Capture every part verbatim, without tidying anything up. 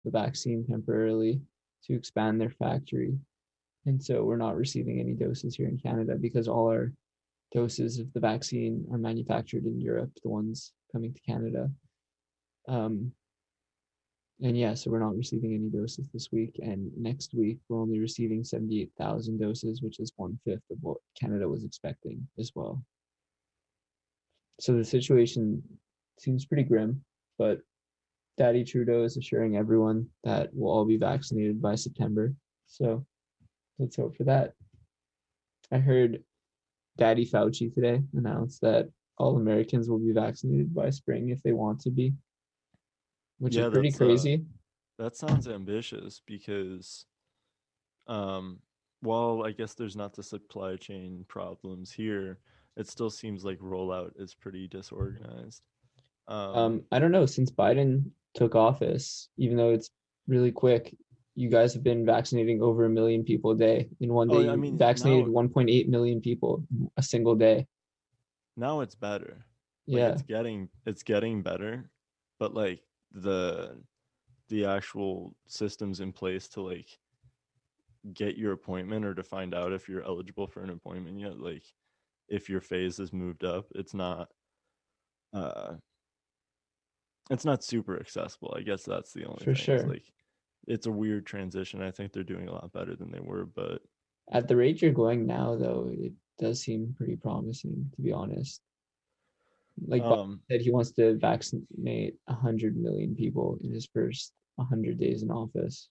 the vaccine temporarily to expand their factory. And so we're not receiving any doses here in Canada because all our doses of the vaccine are manufactured in Europe, the ones coming to Canada. Um, and yeah, so we're not receiving any doses this week. And next week, we're only receiving seventy-eight thousand doses, which is one fifth of what Canada was expecting as well. So the situation seems pretty grim, but Daddy Trudeau is assuring everyone that we'll all be vaccinated by September. So let's hope for that. I heard Daddy Fauci today announce that all Americans will be vaccinated by spring if they want to be, which is Yeah, pretty that's uh crazy. that sounds ambitious because um while I guess there's not the supply chain problems here, it still seems like rollout is pretty disorganized. Um Um, I don't know, since Biden took office, even though it's really quick, you guys have been vaccinating over a million people a day. In one day, oh, I you mean, vaccinated now one point eight million people a single day. now it's better. Like Yeah, it's getting it's getting better, but like the the actual systems in place to like get your appointment or to find out if you're eligible for an appointment yet, like if your phase has moved up, it's not uh it's not super accessible. I guess that's the only for thing. It's sure. like it's a weird transition. I think they're doing a lot better than they were, but At the rate you're going now, though, it does seem pretty promising, to be honest. Like Biden um said, he wants to vaccinate one hundred million people in his first one hundred days in office.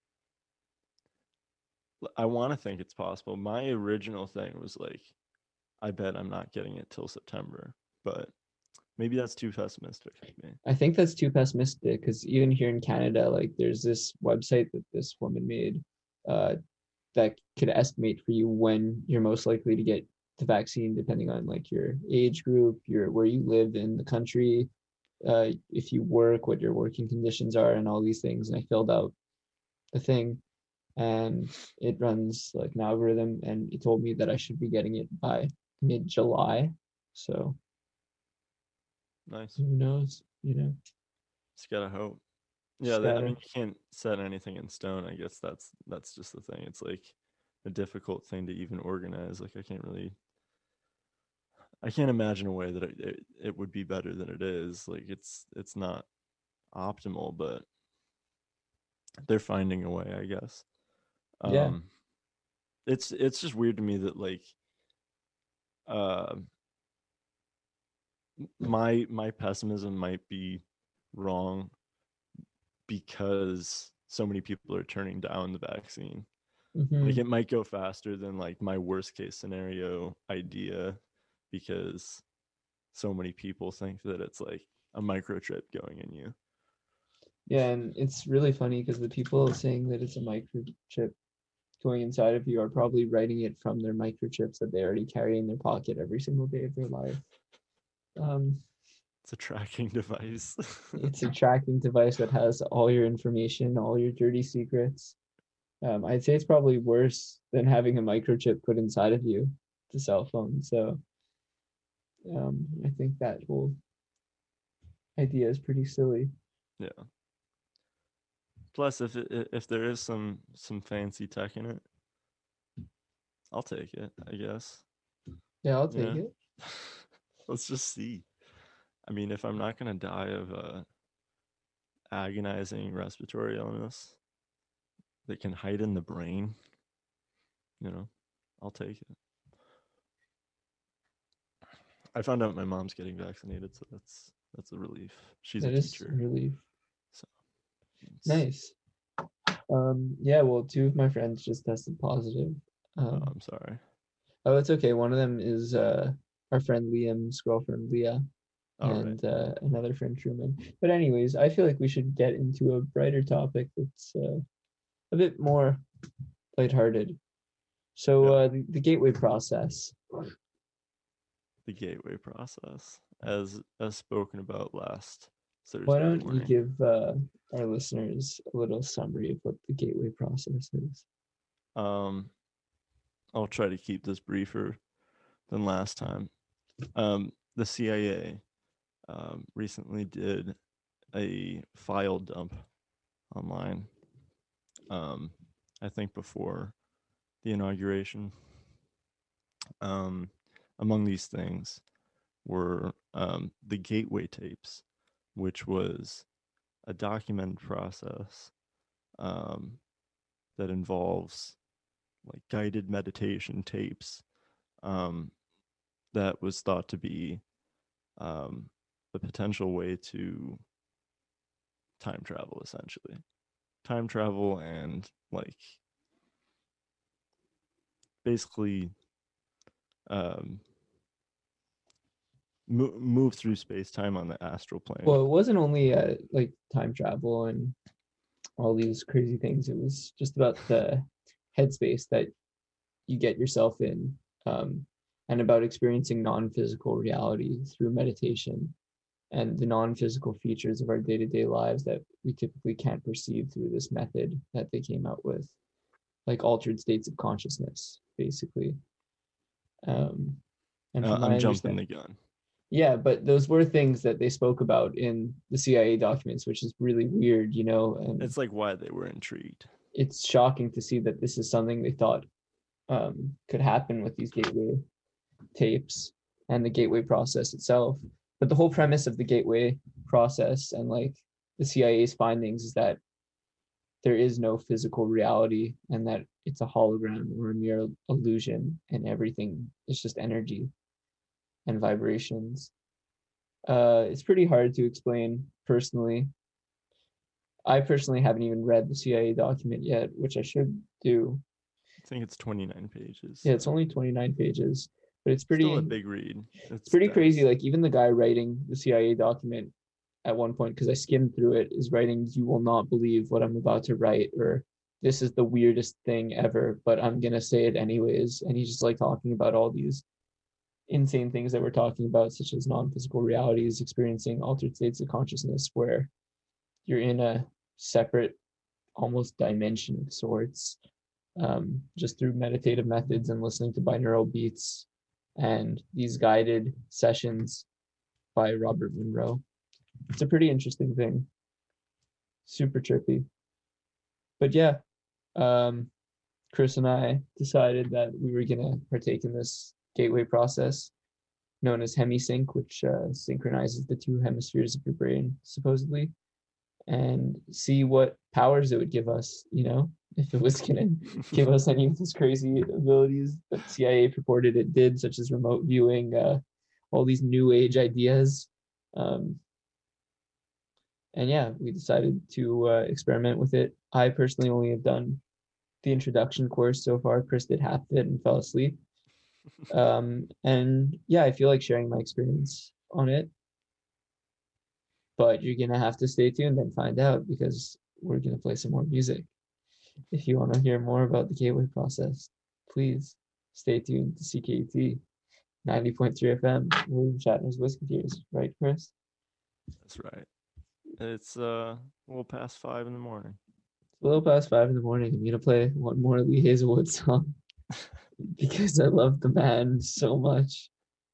I want to think it's possible. My original thing was like I bet I'm not getting it till September, but maybe that's too pessimistic of me. I think that's too pessimistic because even here in Canada, like there's this website that this woman made uh, that could estimate for you when you're most likely to get the vaccine, depending on like your age group, your where you live in the country, uh, if you work, what your working conditions are, and all these things. And I filled out the thing, and it runs like an algorithm, and it told me that I should be getting it by mid July. So Nice. who knows? You know, Just gotta hope. Yeah, just they, I gotta. mean, you can't set anything in stone. I guess that's that's just the thing. It's like a difficult thing to even organize. Like I can't really, I can't imagine a way that it, it, it would be better than it is. Like it's it's not optimal, but they're finding a way, I guess. Yeah, Um, it's it's just weird to me that like uh my my pessimism might be wrong because so many people are turning down the vaccine. Like mm-hmm. it might go faster than like my worst case scenario idea because so many people think that it's like a microchip going in you. Yeah, and it's really funny because the people saying that it's a microchip going inside of you are probably writing it from their microchips that they already carry in their pocket every single day of their life. Um, It's a tracking device. it's a tracking device that has all your information, all your dirty secrets. Um, I'd say it's probably worse than having a microchip put inside of you, the cell phone. So um, I think that whole idea is pretty silly. Yeah. Plus, if it, if there is some some fancy tech in it, I'll take it. I guess. Yeah, I'll take Yeah. it. Let's just see. I mean, if I'm not gonna die of a agonizing respiratory illness that can hide in the brain, you know, I'll take it. I found out my mom's getting vaccinated, so that's that's a relief. She's a That is teacher, relief. so it's. Nice. Um, yeah, well, two of my friends just tested positive. Oh, Um, I'm sorry. oh, it's okay. One of them is uh, our friend Liam's girlfriend, Leah, All right. and uh, another friend, Truman. But anyways, I feel like we should get into a brighter topic that's uh, a bit more lighthearted. So Yeah. uh, the, the gateway process. The gateway process, as as spoken about last Why Thursday don't you morning. give uh, our listeners a little summary of what the gateway process is? Um, I'll try to keep this briefer than last time. Um, the C I A um, recently did a file dump online. Um, I think before the inauguration. Um, among these things were um, the gateway tapes, which was a documented process um, that involves like guided meditation tapes um, that was thought to be um, a potential way to time travel, essentially. Time travel and like basically um, mo- move through space time on the astral plane. Well, it wasn't only uh, like time travel and all these crazy things. It was just about the headspace that you get yourself in, um, and about experiencing non-physical reality through meditation and the non-physical features of our day-to-day lives that we typically can't perceive through this method that they came out with, like altered states of consciousness, basically. Um, and Uh, from my I'm jumping the understanding, gun. yeah, but those were things that they spoke about in the C I A documents, which is really weird, you know. And It's like why they were intrigued. it's shocking to see that this is something they thought um, could happen with these gateway tapes and the gateway process itself. But the whole premise of the gateway process and like the C I A's findings is that there is no physical reality and that it's a hologram or a mere illusion, and everything is just energy and vibrations. Uh, it's pretty hard to explain personally. I personally haven't even read the C I A document yet, which I should do. I think it's twenty-nine pages. Yeah, it's only twenty-nine pages, but it's pretty Still a big read. It's, it's pretty dense. crazy. Like even the guy writing the C I A document at one point, because I skimmed through it, is writing, "You will not believe what I'm about to write," or "This is the weirdest thing ever, but I'm gonna say it anyways." And he's just like talking about all these insane things that we're talking about, such as non-physical realities, experiencing altered states of consciousness where you're in a separate, almost dimension of sorts, um, just through meditative methods and listening to binaural beats and these guided sessions by Robert Monroe. It's a pretty interesting thing. Super trippy. But yeah, um, Chris and I decided that we were going to partake in this gateway process known as hemisync, which uh, synchronizes the two hemispheres of your brain, supposedly, and see what powers it would give us, you know, if it was going to give us any of those crazy abilities that C I A purported it did, such as remote viewing, uh, all these new age ideas. Um, and yeah, we decided to uh, experiment with it. I personally only have done the introduction course so far. Chris did half of it and fell asleep. Um, and yeah, I feel like sharing my experience on it. But you're gonna have to stay tuned and find out, because we're gonna play some more music. If you want to hear more about the gateway process, please stay tuned to C K T ninety point three F M, William Shatner's Whisketeers, right, Chris? That's right. It's uh, a little past five in the morning. It's a little past five in the morning. I'm gonna play one more Lee Hazelwood song because I love the band so much.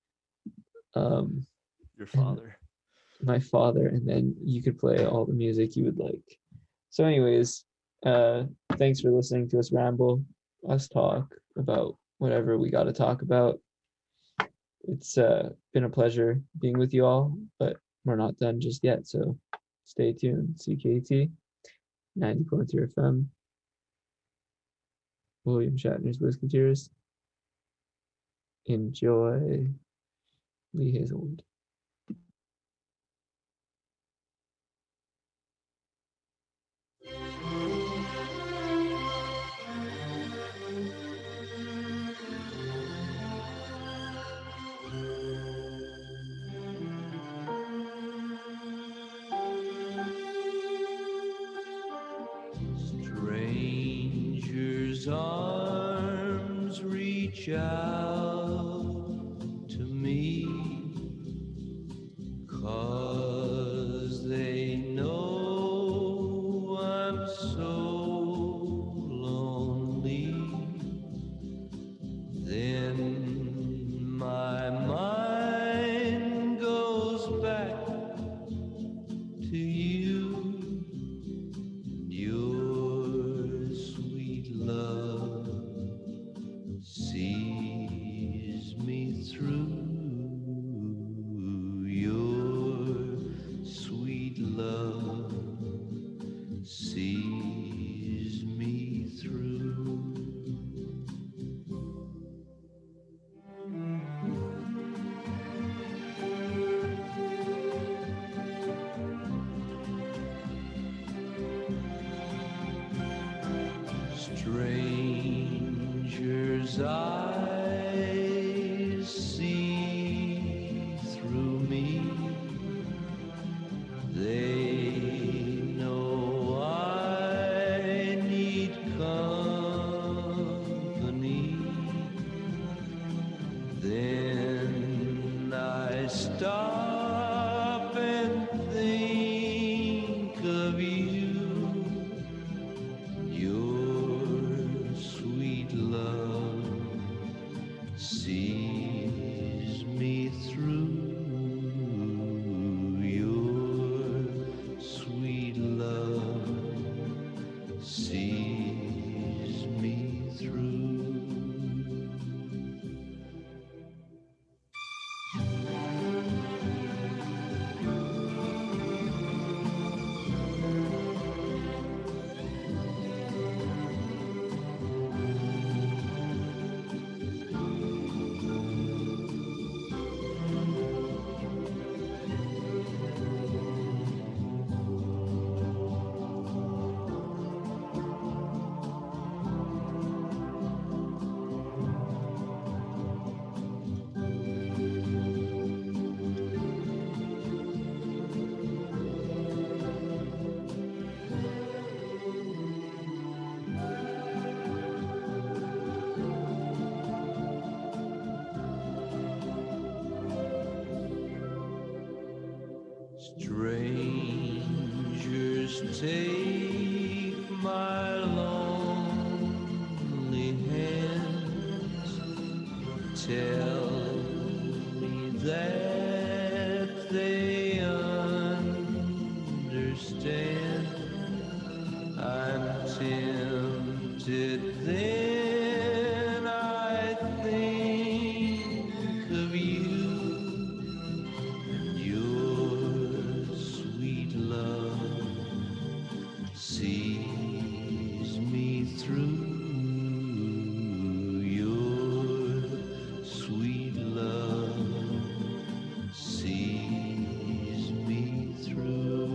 Um, Your father. my father, and then you could play all the music you would like. So, anyways, uh, thanks for listening to us ramble, us talk about whatever we got to talk about. It's uh, been a pleasure being with you all, but we're not done just yet. So, stay tuned. C K T ninety point three F M, William Shatner's Whisketeers. Enjoy Lee Hazelwood. Strangers' arms reach out to me, 'cause they know I'm so lonely. Then my mind goes back to you. Strangers' eyes see through me. They know I need company. Then I stop and think of you. Your sweet love sees me through. Your sweet love sees me through. Strangers take my lonely hands, tell me that they understand. I'm tempted, then I think of you. Your sweet love sees me through. Your sweet love sees me through.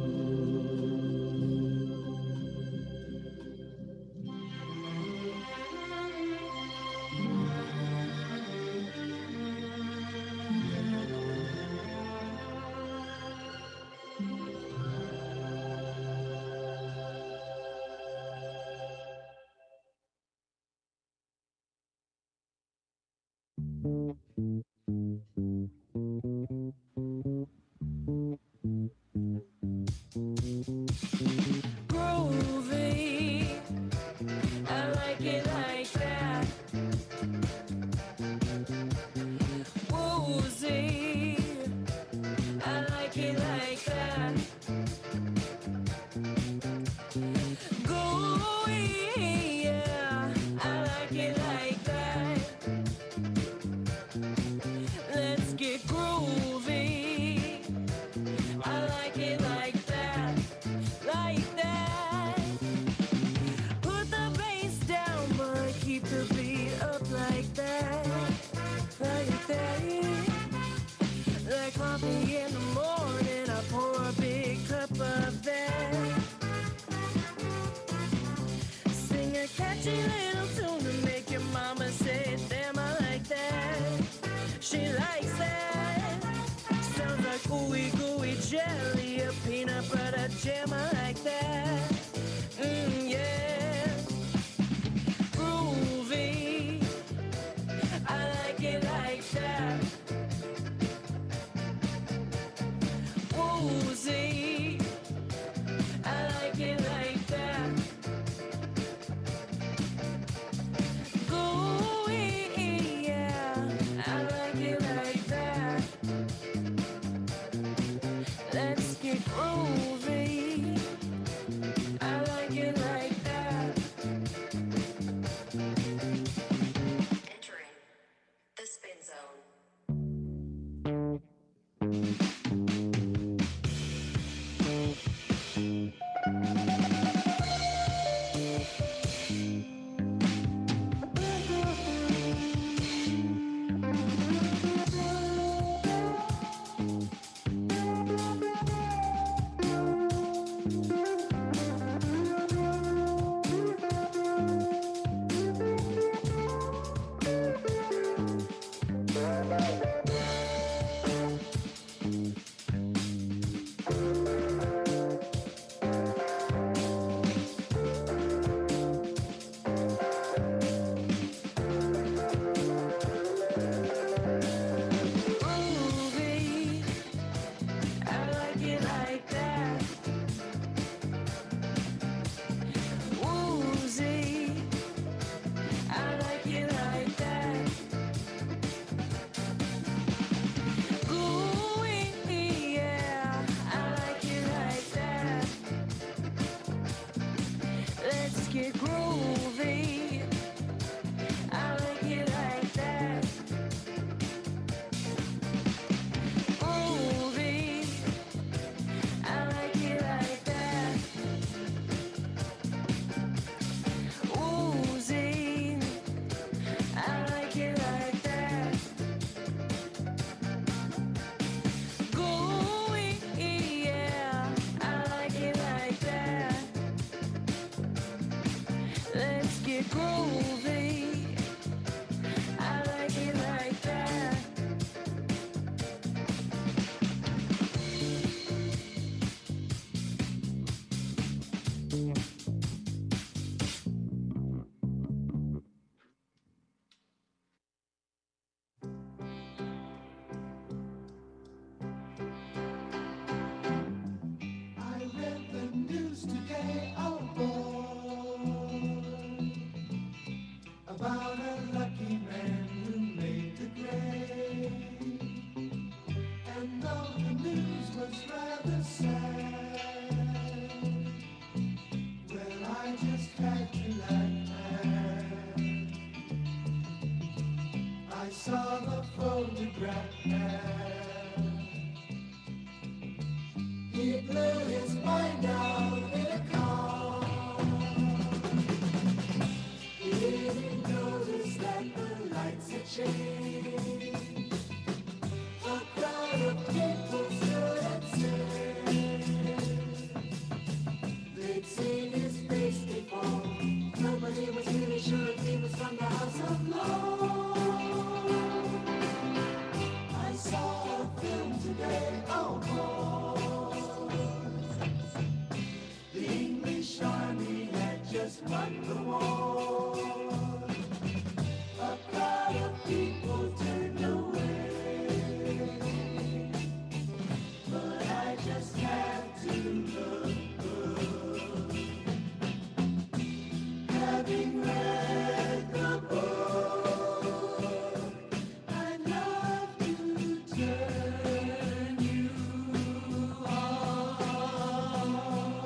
Groovy, I like it like that. Woozy, I like it like that. Gooey, yeah, I like it like that. Let's get groovy, I like it like that, like that. Put the bass down, but keep the beat up like that, like that. Like coffee in the morning, I pour a big cup of that. Sing a catchy little tune to make your mama say, damn, I like that. She likes that. Sounds like gooey, gooey jelly, a peanut butter jam, I like that. Mmm, yeah. Groovy, I like it like that. Woozy, I like it like that. get groovy. I like it like that. Groovy. I like it like that. Oozy. I like it like that. Gooey, yeah. I like it like that. Let's get groovy. I like it like that. I read the news today, oh boy, about a lucky man who made the grade. And though the news was rather sad, well, I just had to laugh. I saw the photograph. He blew his mind out in a car. He didn't notice that the lights had changed. A crowd of people stood and stared. They'd seen his face before. Nobody was really sure if he was from the House of Lords. I saw a film today, oh boy. The English army had just won the war. A crowd of people turned away, but I just had to look good. Having read the book, I'd love to turn you on.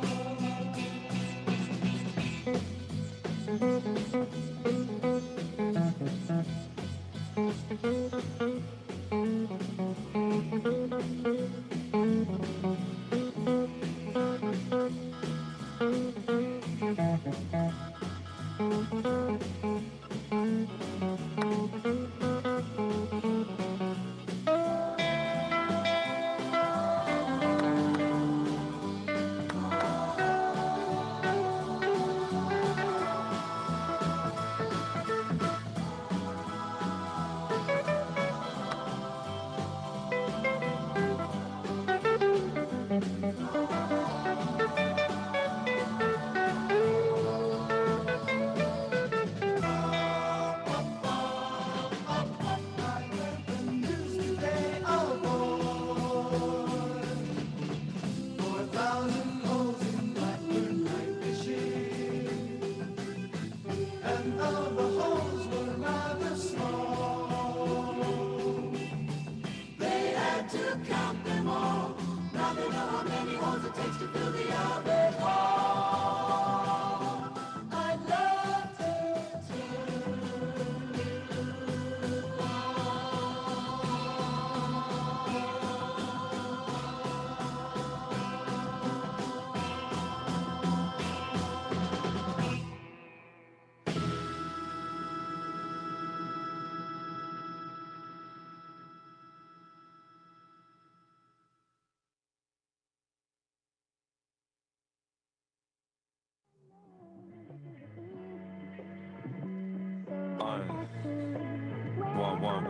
One, one,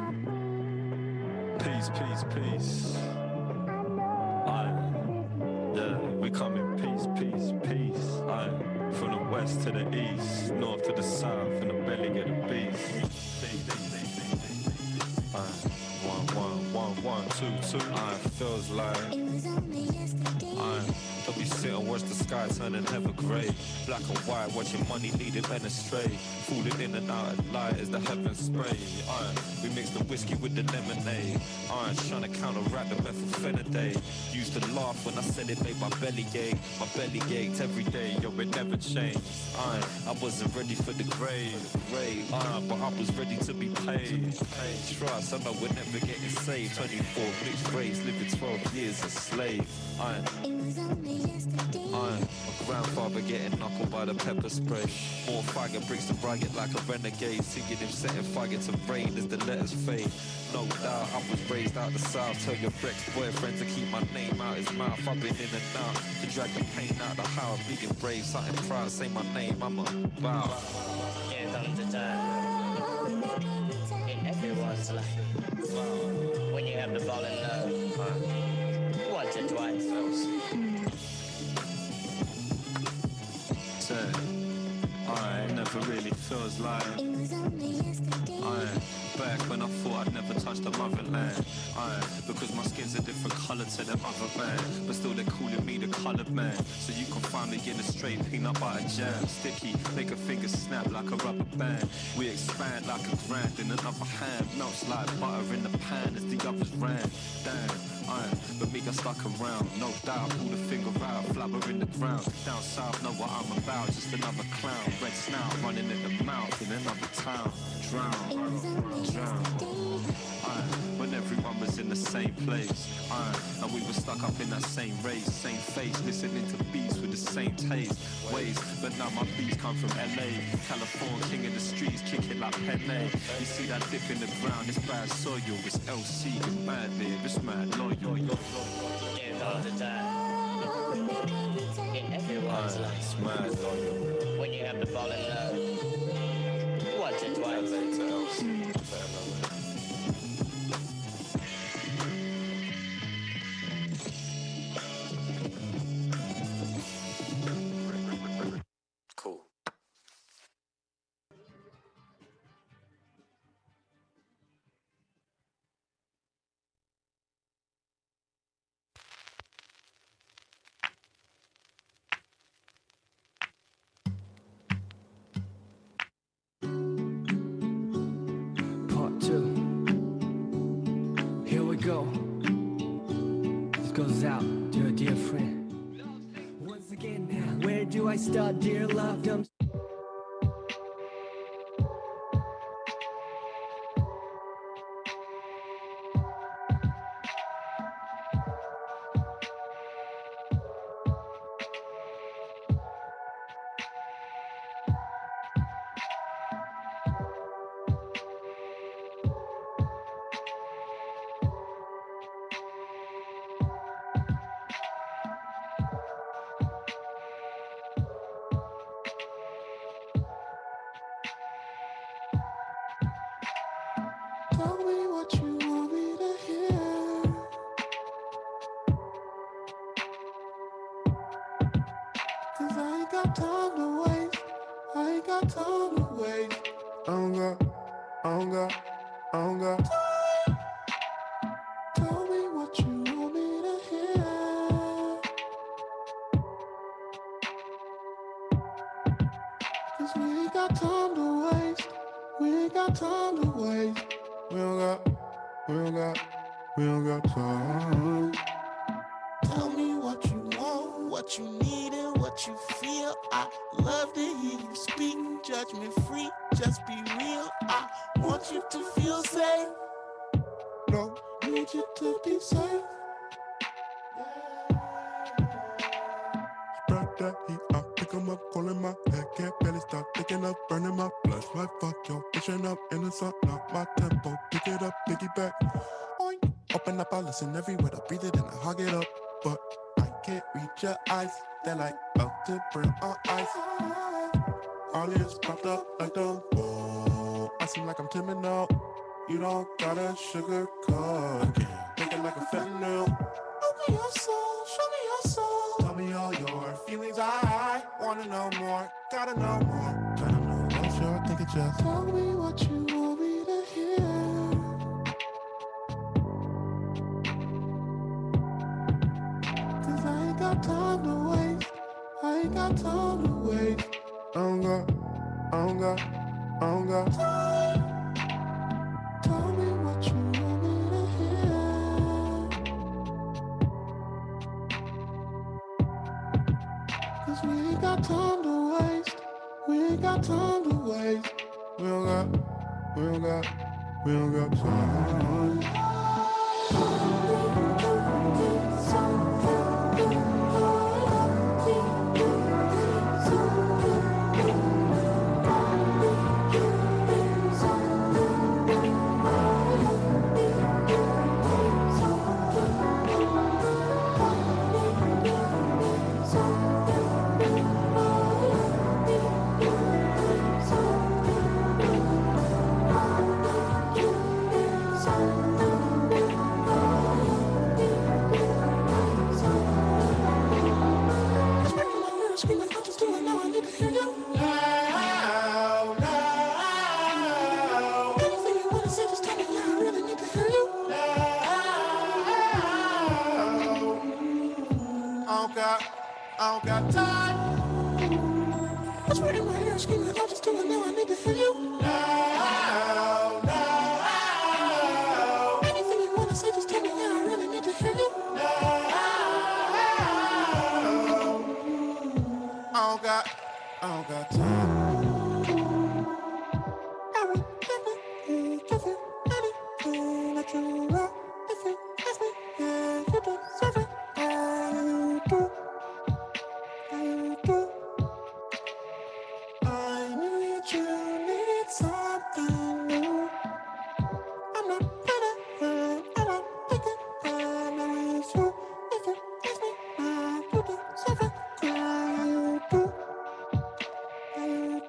one. Peace, peace, peace. Aye. Yeah, we come in peace, peace, peace. Aye. From the west to the east, north to the south, in the belly of the beast. Aye. One, one, one, one, two, two. Aye. Feels like. Aye. Don't be Sit and watch the sky turning ever grey. Black and white, watching money leading men astray. Falling in and out of light as the heavens spray. Iron, we mix the whiskey with the lemonade. Iron, trying to counteract the methylphenidate. Used to laugh when I said it made my belly ache. My belly ached every day, yo, it never changed. Iron, I wasn't ready for the grave. grave. Iron, but I was ready to be paid. paid. Trust, I know we're never getting saved. twenty-four mixed race, living twelve years a slave. Iron. Iron, my grandfather getting knuckled by the pepper spray. More faggot bricks to riot like a renegade. Singing him setting faggot to rain as the letters fade. No doubt I was raised out the south. Tell your ex-boyfriend to keep my name out his mouth. I've been in and out to drag the pain out the house. Big and brave, something proud, say my name, I'm a bow. Here comes the time in everyone's life when you have to fall in love once or twice. So, I never really feels like I back when I thought I'd never touch the motherland. I because my skin's a different colour to the other man, but still they're calling me the coloured man. So you can find me in a straight peanut butter jam, sticky, make a finger snap like a rubber band. We expand like a grand in another hand, melts like butter in the pan as the others ran. Damn. Iron, but me got stuck around, no doubt, pull the finger out, flabber in the ground. Down south, know what I'm about, just another clown. Red snout, running in the mouth in another town. Drown, drown. Iron, when everyone was in the same place. Iron, and we were stuck up in that same race, same face, listening to beats with the same taste. Ways, but now my beats come from L A. California, king of the streets, kicking like Pele. You see that dip in the ground, it's bad soil, it's L C, it's mad live, it's mad loyal. Here comes the time in everyone's life It's mad loyal. when you have to fall in love once or twice. Cool. Part two. Here we go. This goes out to a dear friend. Once again now, where do I start, dear love? Dumb Tell me what you want me to hear. Cause I ain't got time to waste. I ain't got time to waste. I don't got, I don't got, I don't got time. Tell me what you want me to hear. Cause we ain't got time to waste. We ain't got time to waste. We don't got, we don't got, we don't got time. Tell me what you want, what you need, and what you feel. I love to hear you speak, judgment free, just be real. I want you to feel safe. No, need you to be safe. Spread that heat, I pick 'em up, calling my head, can't barely stop thinking up, burning my flesh like fuck yo, pushing up in the sun, knock my tempo, pick it up, piggyback. Oink. Open up, I listen every word, I breathe it and I hog it up, but I can't reach your eyes, they're like melted brim on ice. All ears popped up like the whoa. I seem like I'm timid out, you don't gotta sugarcoat, make it like a fentanyl. Open your soul, show me your soul. Tell me all your feelings, I wanna know more. Gotta know more, gotta know more. Sure, I think it just. Tell me what you want me to hear. Cause I ain't got time to waste. got time to waste. I don't got, I don't got, I don't got time. Tell me what you want me to hear. Cause we ain't got time to waste. We ain't got time to waste. We don't got, we don't got, we don't got time. Screaming, I just do it now. I need to hear you. Now, now. Anything you wanna say, just tell me. Yeah, I really need to hear you. Now. I don't got, I don't got time. It's right in my ear, screaming, I just do it now. I need to hear you. Now, now. Anything you wanna say, just tell me. Yeah, I really need to hear you. Now. I don't got, I don't got time. I will never give you anything that you want. If you ask me, yeah, you deserve it. Yeah, you do. Yeah, you do. I need you, need something new. I'm not ready, uh, I'm not thinking, I know it's you. If you ask me, yeah, you deserve it. Yeah, you do. Yeah, you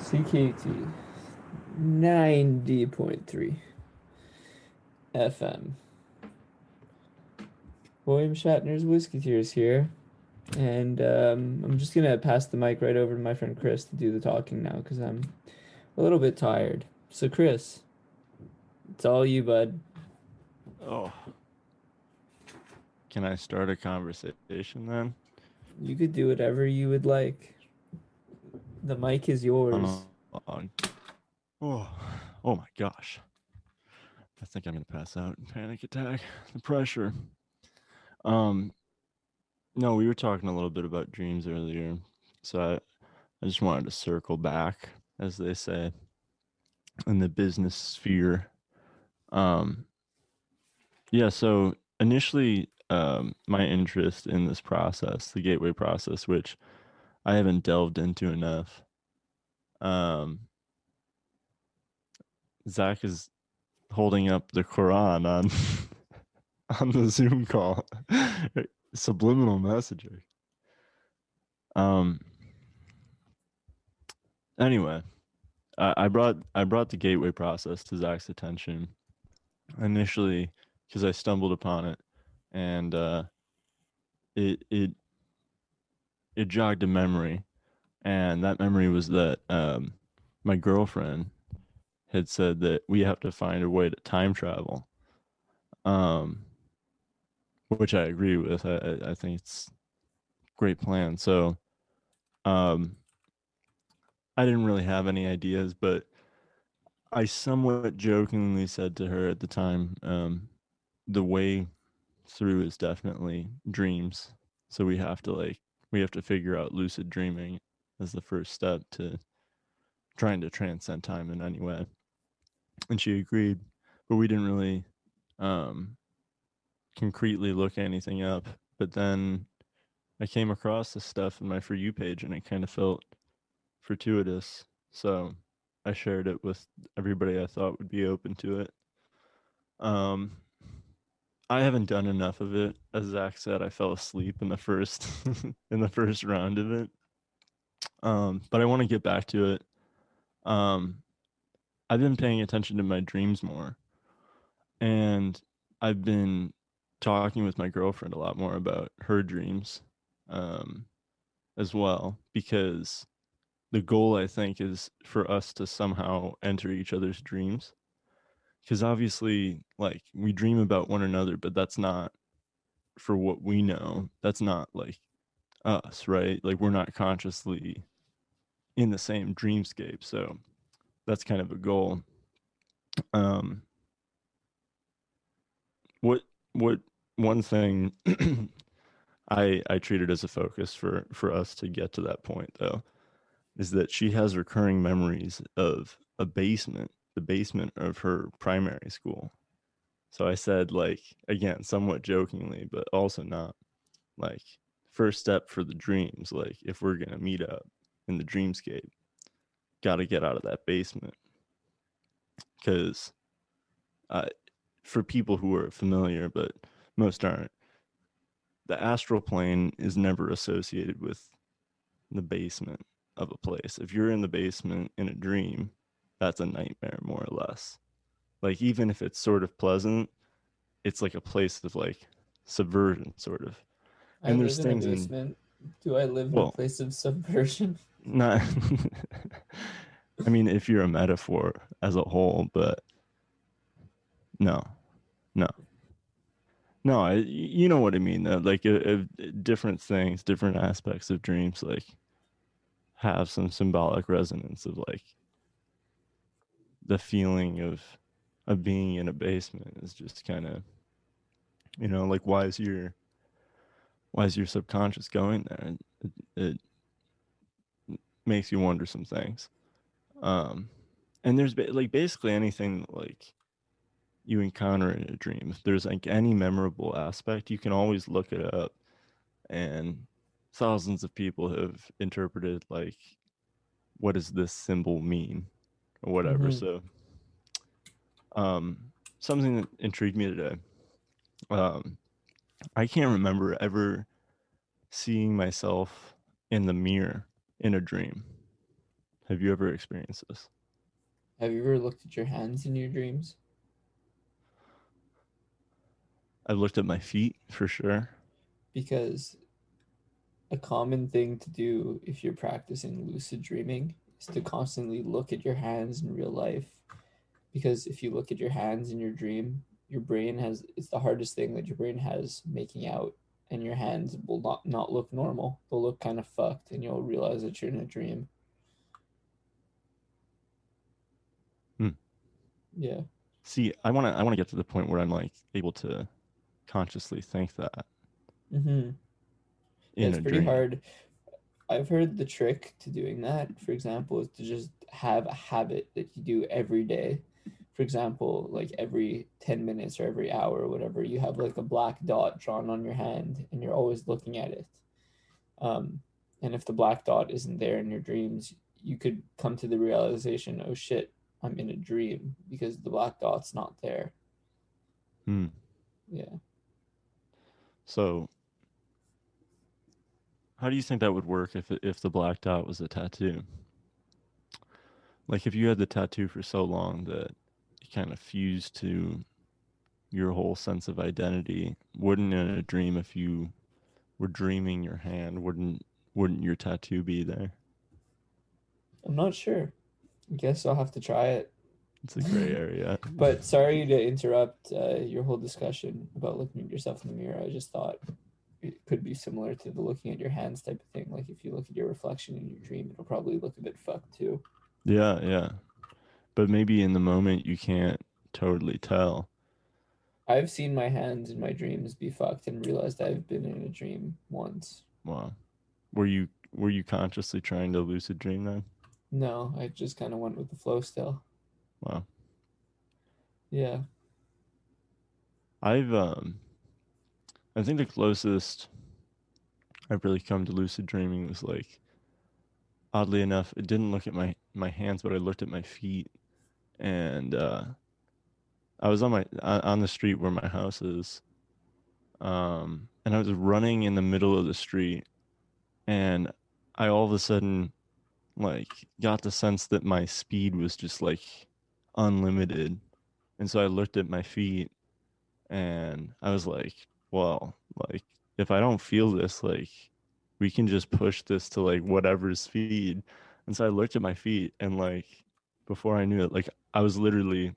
C K T ninety point three F M. William Shatner's Whiskey Tears here. And um, I'm just going to pass the mic right over to my friend Chris to do the talking now because I'm a little bit tired. So, Chris, it's all you, bud. Oh. Can I start a conversation then? You could do whatever you would like. The mic is yours. Uh, oh, oh my gosh. I think I'm gonna pass out. Panic attack. The pressure. Um, no, we were talking a little bit about dreams earlier, so I, I just wanted to circle back, as they say, in the business sphere. Um, yeah. So initially, um, my interest in this process, the gateway process, which I haven't delved into enough. Um, Zach is holding up the Quran on on the Zoom call. Subliminal messaging. Um. Anyway, I, I brought I brought the gateway process to Zach's attention initially because I stumbled upon it, and uh, it it it jogged a memory, and that memory was that um, my girlfriend had said that we have to find a way to time travel. Um, which I agree with. I, I, I think it's a great plan. So, um, I didn't really have any ideas, but I somewhat jokingly said to her at the time, um, the way through is definitely dreams. So we have to like we have to figure out lucid dreaming as the first step to trying to transcend time in any way. And she agreed, but we didn't really um, concretely look anything up. But then I came across this stuff in my For You page, and it kind of felt fortuitous. So I shared it with everybody I thought would be open to it. Um, I haven't done enough of it. As Zach said, I fell asleep in the first in the first round of it. Um, but I want to get back to it. Um, I've been paying attention to my dreams more, and I've been talking with my girlfriend a lot more about her dreams, um, as well, because the goal, I think, is for us to somehow enter each other's dreams. Because obviously, like, we dream about one another, but that's not, for what we know, that's not like us, right? Like, we're not consciously in the same dreamscape. So that's kind of a goal. Um, what, what, one thing I, I treated as a focus for, for us to get to that point, though, is that she has recurring memories of a basement, the basement of her primary school. So I said, like, again, somewhat jokingly, but also not, like, first step for the dreams, like, if we're going to meet up in the dreamscape, got to get out of that basement. Because uh, for people who are familiar, but most aren't, the astral plane is never associated with the basement of a place. If you're in the basement in a dream, that's a nightmare, more or less. Like, even if it's sort of pleasant, it's like a place of like subversion, sort of. I And live there's in a things in basement. Do I live in Well- a place of subversion? not I mean, if you're a metaphor as a whole, but no, no, no. I, you know what I mean, though. Like, uh, uh, different things, different aspects of dreams, like, have some symbolic resonance of like the feeling of of being in a basement is just kind of, you know, like, why is your why is your subconscious going there? It, it makes you wonder some things. Um, and there's ba- like basically anything like you encounter in a dream. If there's like any memorable aspect, you can always look it up, and thousands of people have interpreted like, what does this symbol mean, or whatever. Mhm. So, um, something that intrigued me today. Um, I can't remember ever seeing myself in the mirror in a dream. Have you ever experienced this? Have you ever looked at your hands in your dreams? I've looked at my feet for sure. Because a common thing to do if you're practicing lucid dreaming is to constantly look at your hands in real life. Because if you look at your hands in your dream, your brain has it's the hardest thing that your brain has making out, and your hands will not not look normal. They'll look kind of fucked, and you'll realize that you're in a dream. Hmm. Yeah. See, I want to I want to get to the point where I'm like able to consciously think that Mm-hmm. in It's a pretty dream. hard. I've heard the trick to doing that, for example, is to just have a habit that you do every day. For example, like every ten minutes or every hour or whatever, you have like a black dot drawn on your hand and you're always looking at it. Um, and if the black dot isn't there in your dreams, you could come to the realization, oh shit, I'm in a dream because the black dot's not there. Hmm. Yeah. So, how do you think that would work if it- if the black dot was a tattoo? Like if you had the tattoo for so long that it kind of fused to your whole sense of identity, wouldn't in a dream, if you were dreaming your hand, wouldn't wouldn't your tattoo be there? I'm not sure. I guess I'll have to try it. It's a gray area. But sorry to interrupt uh, your whole discussion about looking at yourself in the mirror. I just thought it could be similar to the looking at your hands type of thing. Like if you look at your reflection in your dream, it'll probably look a bit fucked too. Yeah, yeah. But maybe in the moment you can't totally tell. I've seen my hands in my dreams be fucked and realized I've been in a dream once. Wow. Were you were you consciously trying to lucid dream then? No, I just kind of went with the flow still. Wow. Yeah. I've um I think the closest I've really come to lucid dreaming was like, oddly enough, it didn't look at my my hands, but I looked at my feet, and uh I was on my on on the street where my house is, um and I was running in the middle of the street, and I all of a sudden like got the sense that my speed was just like unlimited. And so I looked at my feet and I was like, well, like if I don't feel this, like we can just push this to like whatever speed. And so I looked at my feet, and like before I knew it, like I was literally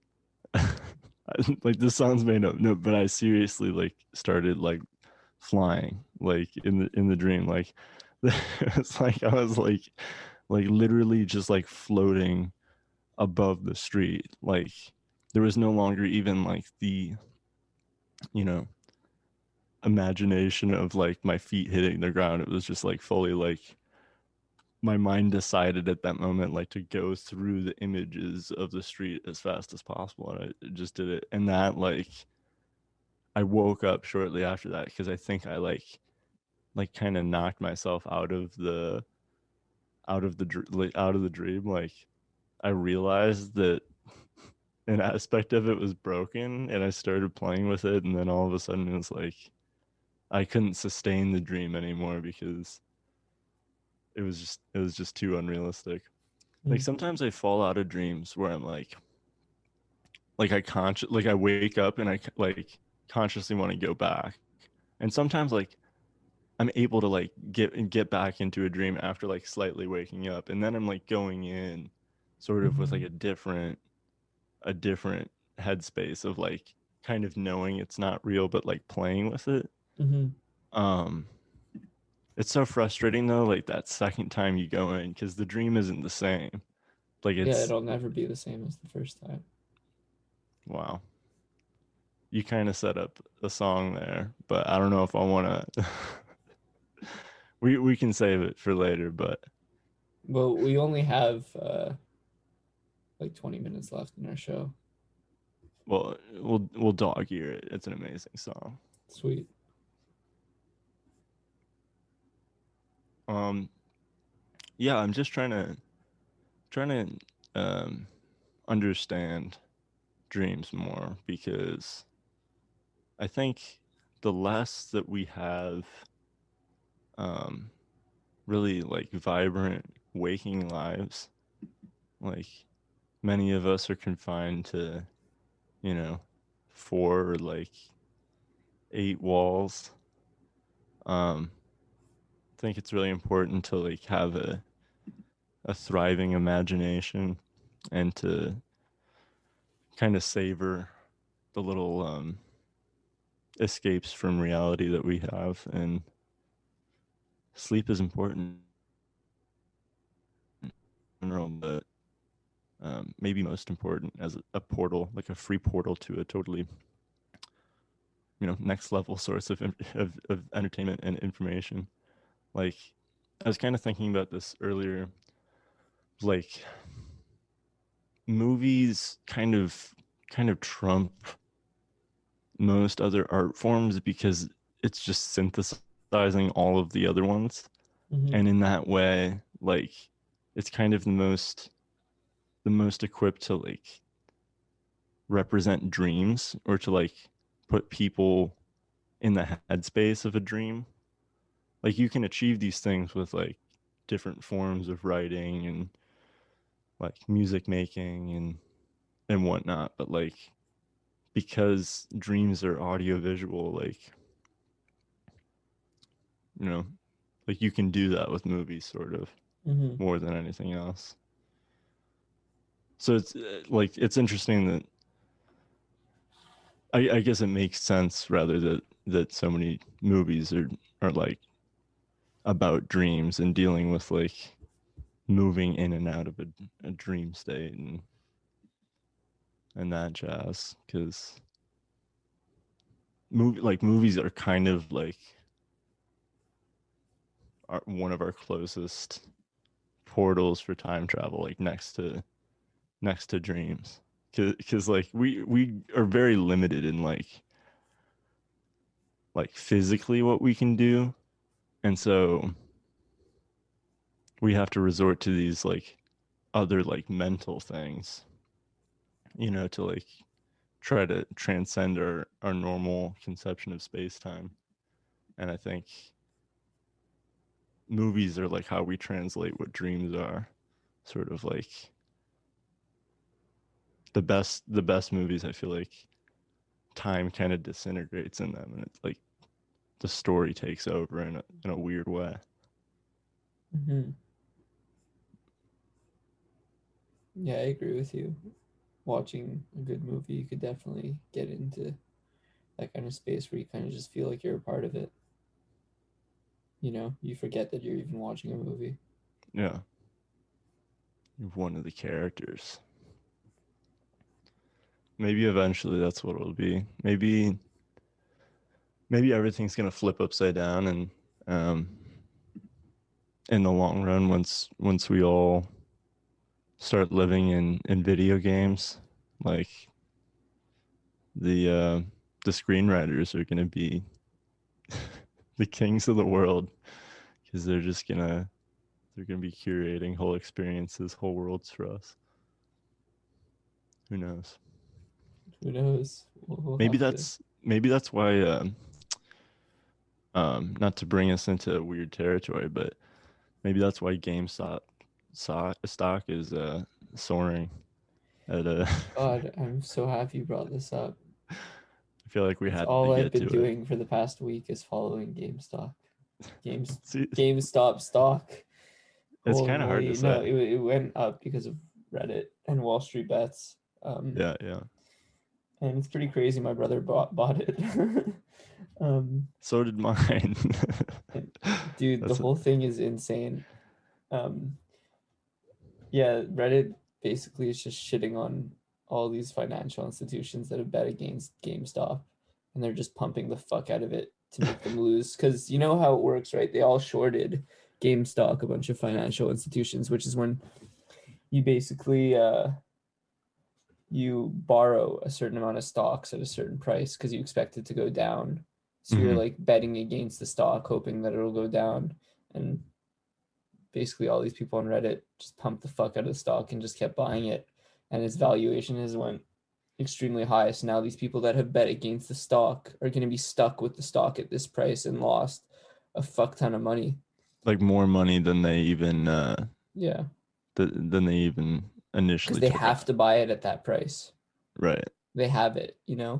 like, this sounds made up, no, but I seriously like started like flying, like in the in the dream. Like it's like I was like like literally just like floating above the street. Like there was no longer even like the, you know, imagination of like my feet hitting the ground. It was just like fully like my mind decided at that moment like to go through the images of the street as fast as possible, and I just did it. And that like I woke up shortly after that because I think I like like kind of knocked myself out of the out of the dr- like out of the dream. Like I realized that an aspect of it was broken, and I started playing with it, and then all of a sudden it was like I couldn't sustain the dream anymore because it was just it was just too unrealistic. Like Mm. sometimes I fall out of dreams where I'm like like I conscious like I wake up and I like consciously want to go back. And sometimes like I'm able to like get get back into a dream after like slightly waking up, and then I'm like going in sort of with like a different a different headspace of like kind of knowing it's not real but like playing with it. Mm-hmm. Um it's so frustrating though, like that second time you go in, because the dream isn't the same. Like Yeah, it's it'll never be the same as the first time. wow. You kind of set up a song there, but I don't know if I want to we we can save it for later, but Well, we only have uh, like twenty minutes left in our show. well, we'll we'll dog ear it. It's an amazing song. Sweet. Um, yeah, I'm just trying to trying to um understand dreams more, because I think the less that we have um really like vibrant waking lives. Like many of us are confined to, you know, four or like eight walls. Um, I think it's really important to like have a a thriving imagination and to kind of savor the little um, escapes from reality that we have, and sleep is important in general, but um, maybe most important as a, a portal, like a free portal to a totally, you know, next level source of, of, of entertainment and information. Like, I was kind of thinking about this earlier, like movies kind of kind of trump most other art forms because it's just synthesizing all of the other ones. Mhm. And in that way, like it's kind of the most the most equipped to like represent dreams or to like put people in the headspace of a dream. Like you can achieve these things with like different forms of writing and like music making and and whatnot, but like because dreams are audio visual, like you know, like you can do that with movies sort of Mhm. more than anything else. So it's uh, like it's interesting that I, I guess it makes sense rather that that so many movies are are like about dreams and dealing with like moving in and out of a, a dream state and and that jazz, because movie like movies are kind of like our, one of our closest portals for time travel, like next to next to dreams, because like we we are very limited in like like physically what we can do, and so we have to resort to these like other like mental things, you know, to like try to transcend our our normal conception of space-time. And I think movies are like how we translate what dreams are, sort of like the best the best movies. I feel like time kind of disintegrates in them and it's like the story takes over in a, in a weird way. Mhm. Yeah, I agree with you. Watching a good movie, you could definitely get into that kind of space where you kind of just feel like you're a part of it. You know, you forget that you're even watching a movie. Yeah, you're one of the characters. Maybe eventually that's what it'll be. Maybe maybe everything's gonna flip upside down, and um, in the long run, once once we all start living in in video games, like the uh, the screenwriters are gonna be the kings of the world, because they're just gonna they're gonna be curating whole experiences, whole worlds for us. Who knows? Who knows? We'll, we'll Maybe have to- that's maybe that's why. Um, um, not to bring us into weird territory, but maybe that's why GameStop stock stock is uh, soaring. At a, God, I'm so happy you brought this up. I feel like we It's had all to I've get been to doing for the past week is following GameStop. Games it. See, GameStop stock. it's kind of hard to Holy- say. No, it, it went up because of Reddit and Wall Street Bets. Um, Yeah, yeah. and it's pretty crazy. My brother bought bought it. um, So did mine. dude, That's the a- whole thing is insane. Um, yeah, Reddit basically is just shitting on all these financial institutions that have bet against GameStop, and they're just pumping the fuck out of it to make them lose. Because you know how it works, right? They all shorted GameStop, a bunch of financial institutions, which is when you basically uh, you borrow a certain amount of stocks at a certain price because you expect it to go down. So you're Mhm. like betting against the stock, hoping that it'll go down. And basically all these people on Reddit just pumped the fuck out of the stock and just kept buying it. And its valuation has went extremely high. So now these people that have bet against the stock are going to be stuck with the stock at this price and lost a fuck ton of money. like more money than they even uh, Yeah, th- than they even initially. because they took have on. to buy it at that price. Right. They have it, you know.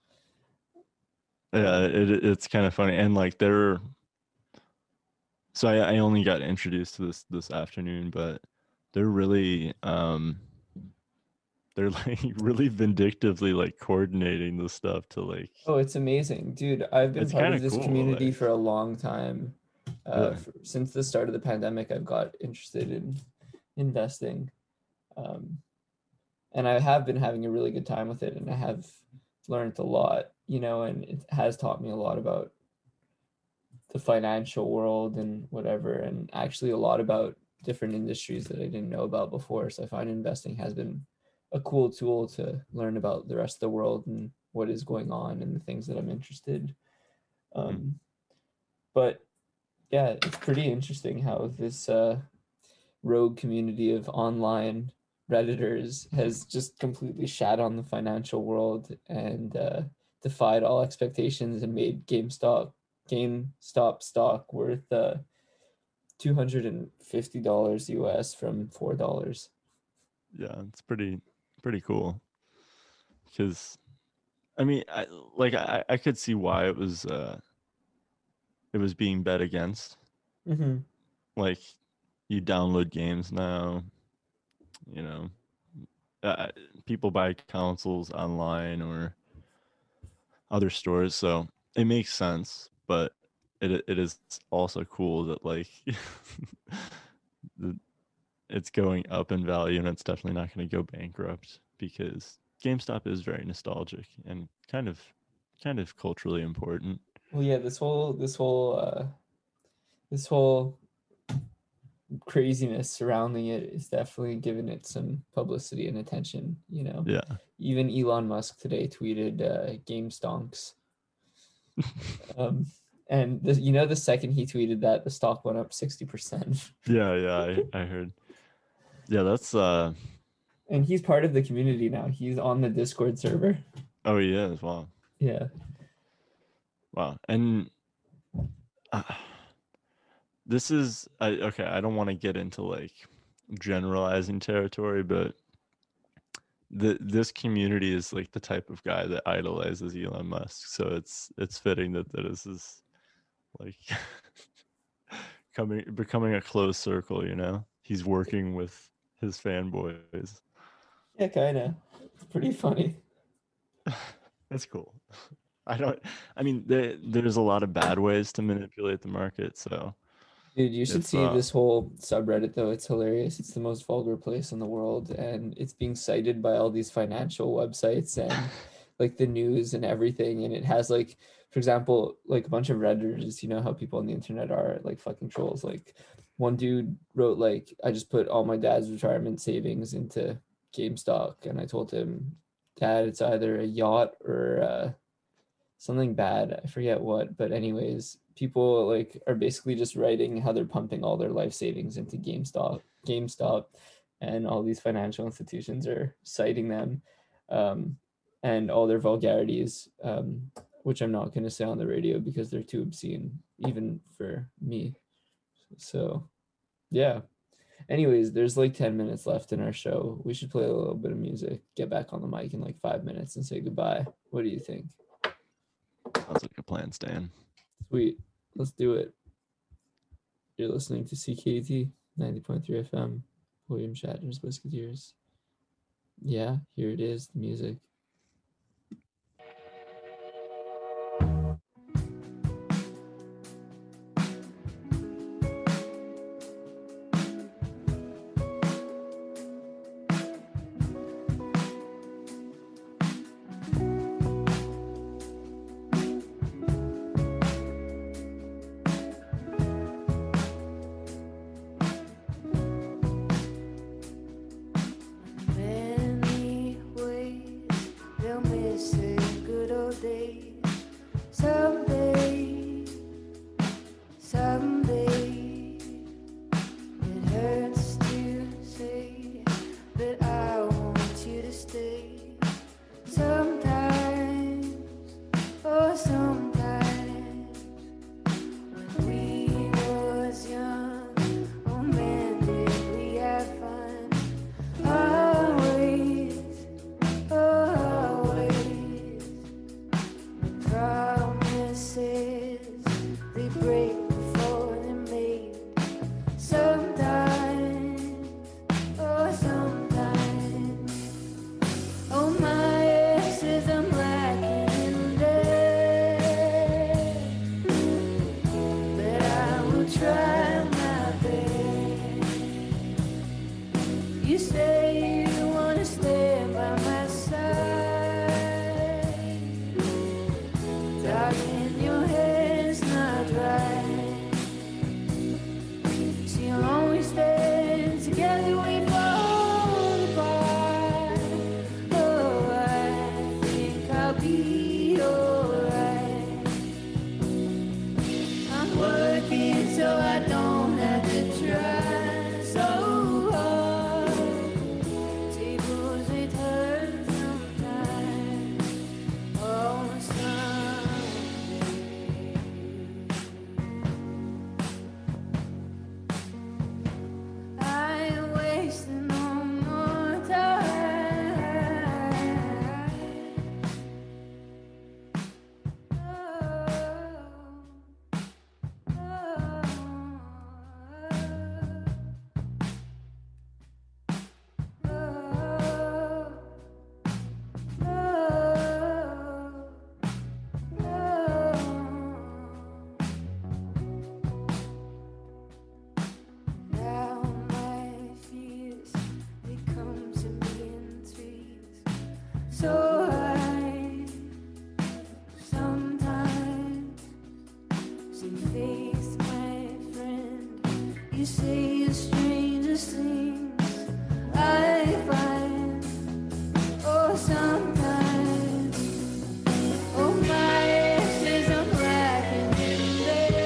Yeah, Um, it, it's kind of funny, and like they're. So I, I only got introduced to this this afternoon, but they're really um they're like really vindictively like coordinating the stuff to like Oh, it's amazing, dude. I've been it's part kind of of this cool. community Like, for a long time. Uh, really? f- since the start of the pandemic, I've got interested in investing. Um, and I have been having a really good time with it, and I have learned a lot, you know, and it has taught me a lot about the financial world and whatever, and actually a lot about different industries that I didn't know about before. So I find investing has been a cool tool to learn about the rest of the world and what is going on and the things that I'm interested. Um, but yeah, it's pretty interesting how this uh, rogue community of online redditors has just completely shat on the financial world and uh, defied all expectations and made GameStop GameStop stock worth uh, two hundred fifty dollars U S from four dollars. Yeah, it's pretty pretty cool. Because I mean, I like I, I could see why it was uh it was being bet against. Mm-hmm. Like, you download games now, you know, uh, people buy consoles online or other stores, so it makes sense. But it it is also cool that like the, it's going up in value, and it's definitely not going to go bankrupt, because GameStop is very nostalgic and kind of kind of culturally important. Well, yeah, this whole this whole uh, this whole craziness surrounding it is definitely giving it some publicity and attention. You know, Yeah. even Elon Musk today tweeted uh, "Game Stonks," um, and the, you know, the second he tweeted that, the stock went up sixty percent. Yeah, yeah, I, I heard. Yeah, that's uh And he's part of the community now. He's on the Discord server. oh, he is. Wow. Yeah. Wow. And uh, this is I okay, I don't want to get into like generalizing territory, but the this community is like the type of guy that idolizes Elon Musk. So it's it's fitting that this is like coming becoming a closed circle, you know. He's working with his fanboys. Yeah, kind of. It's pretty funny. That's cool. I don't I mean there, there's a lot of bad ways to manipulate the market, so Dude, you should If, see uh, this whole subreddit though. It's hilarious. It's the most vulgar place in the world, and it's being cited by all these financial websites and like the news and everything. And it has like, for example, like a bunch of redditors. You know how people on the internet are like fucking trolls. Like one dude wrote like, I just put all my dad's retirement savings into GameStop, and I told him, Dad, it's either a yacht or uh, something bad. I forget what, but anyways, people like are basically just writing how they're pumping all their life savings into GameStop, GameStop, and all these financial institutions are citing them, um, and all their vulgarities, um, which I'm not going to say on the radio because they're too obscene, even for me. So, yeah. Anyways, there's like ten minutes left in our show. We should play a little bit of music, get back on the mic in like five minutes, and say goodbye. What do you think? sounds like a plan, Stan. Sweet. Let's do it. You're listening to C K T ninety point three F M, William Shatner's Biscuiteers. Yeah, here it is, the music. Many ways say you wanna stand by my side. Darling, your hair's not right. So you'll always stand together, we fall apart. Oh, I think I'll be alright. I'm working so I don't have to try so hard. Tables they turn sometimes. Oh, someday. I ain't wasting no more time. Now my fears, they come to me in threes. So I sometimes see face, my friend. You say the strangest things I find. Oh, sometimes, oh, my ashes are blackened in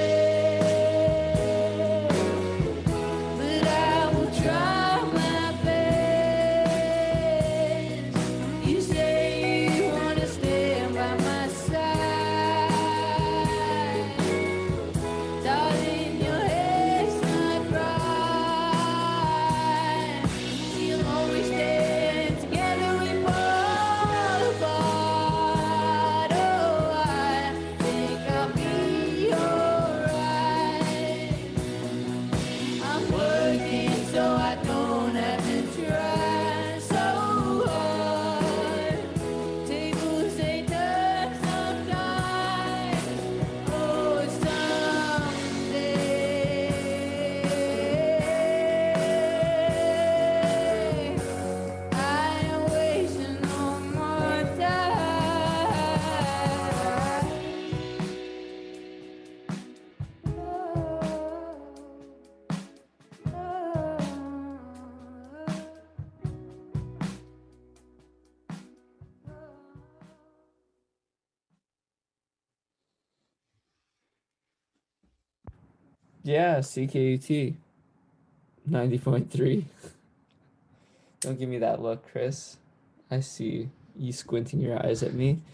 bed. But I will try my best. You say you wanna stand by my side. Darling, your hair's not right. You'll always stand together, we fall apart. Oh, I think I'll be alright. I'm working so I don't have to try so hard. Tables they turn sometimes. Oh, someday I ain't wasting no more time. Yeah, C K U T ninety point three. Don't give me that look, Chris. I see you squinting your eyes at me.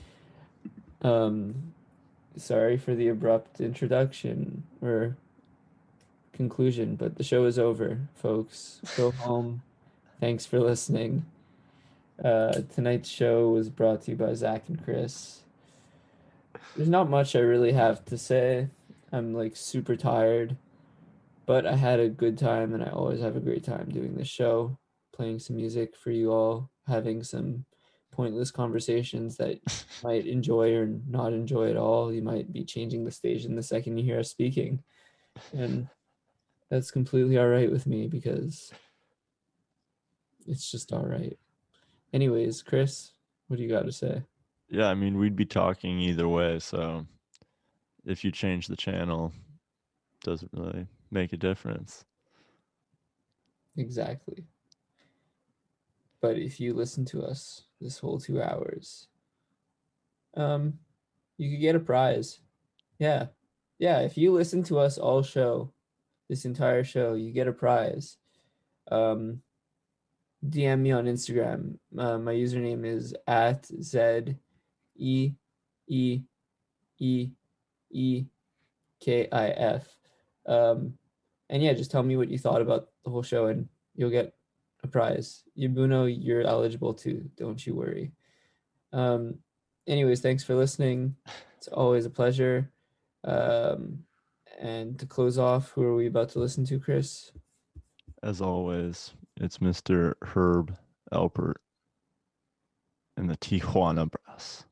Um, sorry for the abrupt introduction or conclusion, but the show is over, folks. Go home. Thanks for listening. Uh, tonight's show was brought to you by Zach and Chris. There's not much I really have to say. I'm like super tired, but I had a good time, and I always have a great time doing this show, playing some music for you all, having some pointless conversations that you might enjoy or not enjoy at all. You might be changing the station the second you hear us speaking, and that's completely all right with me because it's just all right. Anyways, Chris, what do you got to say? Yeah, I mean, we'd be talking either way, so if you change the channel, doesn't really make a difference. Exactly. But if you listen to us this whole two hours, um, you could get a prize. Yeah. Yeah, if you listen to us all show, this entire show, you get a prize. Um, D M me on Instagram. Uh, my username is at Z E E E E K I F. Um, and yeah, just tell me what you thought about the whole show and you'll get a prize. Yubuno, you're eligible too. Don't you worry. Um, anyways, thanks for listening. It's always a pleasure. Um, and to close off, who are we about to listen to, Chris? As always, it's Mister Herb Alpert and the Tijuana Brass.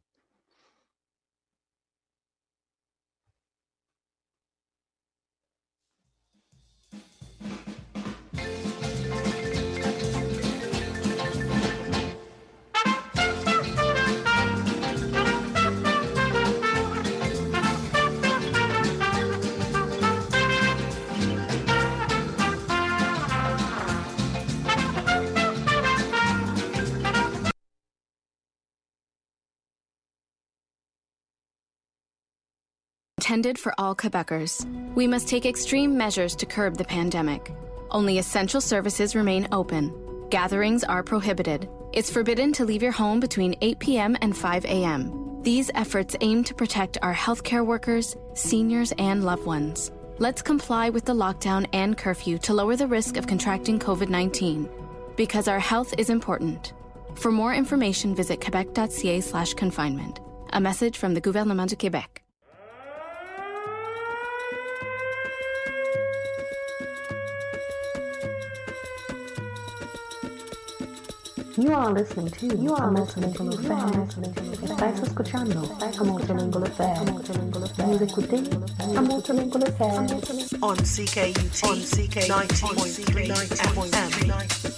intended for all Quebecers. We must take extreme measures to curb the pandemic. Only essential services remain open. Gatherings are prohibited. It's forbidden to leave your home between eight p.m. and five a.m. These efforts aim to protect our healthcare workers, seniors, and loved ones. Let's comply with the lockdown and curfew to lower the risk of contracting COVID nineteen. Because our health is important. For more information, visit quebec.ca slash confinement. A message from the Gouvernement du Québec. You are listening to You are listening to Estás escuchando a Multilingual Affair. Vous écoutez a Multilingual Affair. On C K U T, on C K ninety point three F M.